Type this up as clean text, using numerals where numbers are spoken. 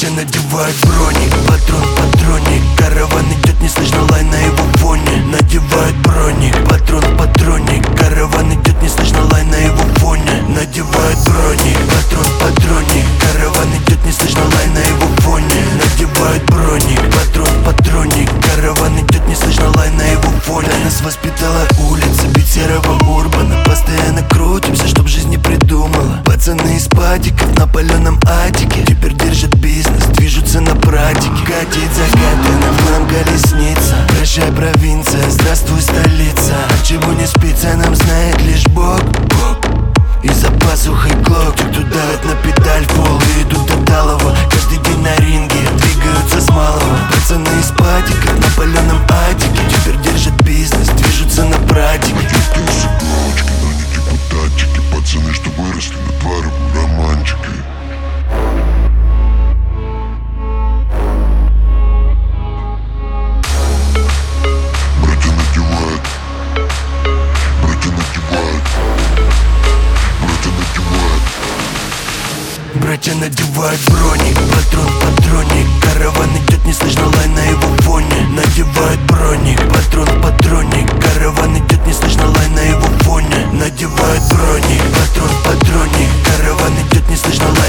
Братья надевают броник, патрон в патроне. Караван идет, не слышно лай на его фоне. Надевают броник, патрон в патроне. Караван идет, не слышно лай на его фоне. Надевают броник, патрон в патроне. Караван идет, не слышно лай на его фоне. Надевают броник, патрон в патроне. Караван идет, не слышно лай на его фоне. Нас воспитала улица, бить серого урбана. Постоянно крутимся, чтоб жизнь не придумала. Пацаны из падиков на паленом атике теперь держат бизнес, движутся на практике. Катит закатана в нам колесница. Прощай, провинция, здравствуй, столица. От чего не спится, нам знает лишь Бог. И за пасухой глок. Те, кто давят на педаль в пол и идут до талого. Каждый день на ринге двигаются с малого. Пацаны из падиков на паленом атике теперь держат бизнес, движутся на практике. Галочки, но не депутатики. Пацаны, что выросли на дворовой романтики. Братья надевают. Братья надевают. Братья надевают. Братья надевают броник, патрон в патроне. Караван идет, не слышно лай на его фоне. Надевают броник, патрон в патроне. Караван идет, не слышно лай на его фоне. Надевают броник, патрон в патроне. Караван идет, не слышно лай